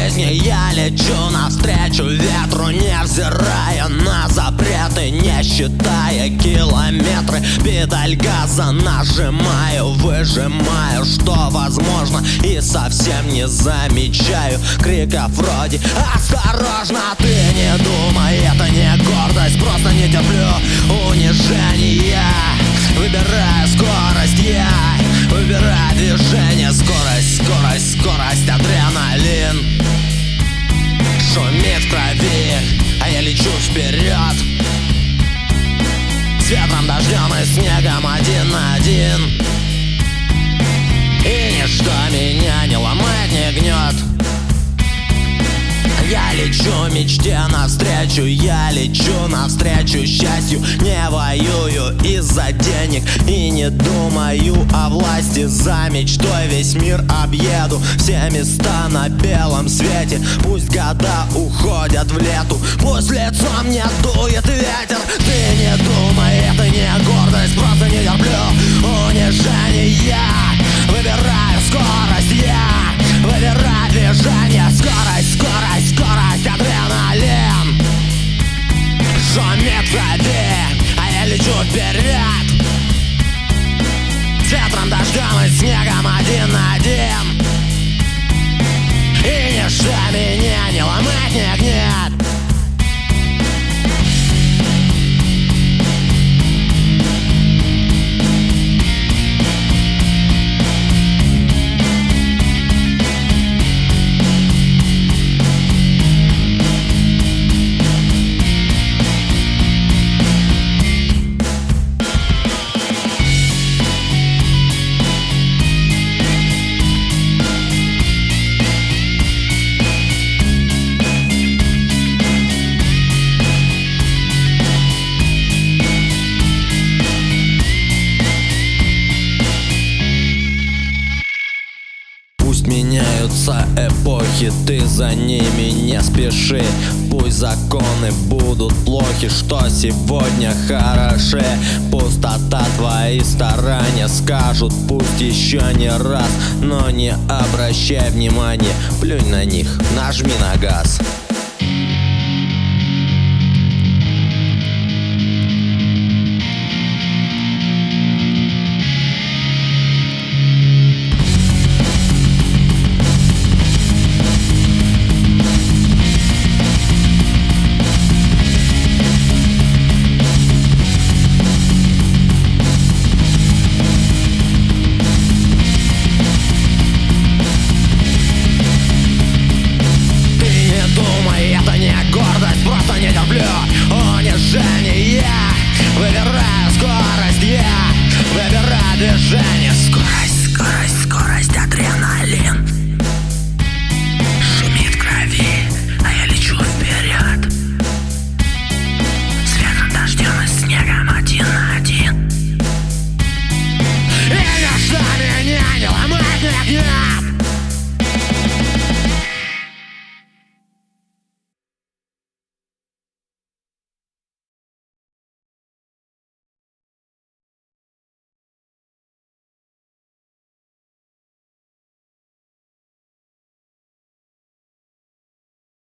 жизни я лечу навстречу ветру, невзирая на запреты, не считая километры. Педаль газа нажимаю, выжимаю, что возможно, и совсем не замечаю криков вроде «Осторожно, ты не думай, это не гордость, просто не терплю унижения». Выбираю скорость, я выбираю движение, скорость, скорость, скорость, адреналин шумит в крови, а я лечу вперед. С ветром, дождем и снегом один на один, и ничто меня не ломает, не гнет. Я лечу мечте навстречу, я лечу навстречу счастью. Не воюю из-за денег и не думаю о власти. За мечтой весь мир объеду, все места на белом свете. Пусть года уходят в лету, пусть лицом мне дует ветер. Ты не думай, это не гордость, просто не терплю унижения. Выбираю скорость, я выбираю движение, скорость, скорость, скорость, адреналин шумит в крови, а я лечу вперед. С ветром, дождем и снегом один на один, и ничто меня не ломает, не гнет. Пусть меняются эпохи, ты за ними не спеши. Пусть законы будут плохи, что сегодня хороши. Пустота, твои старания скажут пусть еще не раз, но не обращай внимания, плюнь на них, нажми на газ. Просто не терплю унижения. Выбираю скорость, я выбираю движение. Скорость, скорость, скорость, адреналин шумит в крови, а я лечу вперед. С ветром, дождем и снегом один на один, и ничто меня не ломает, не гнет.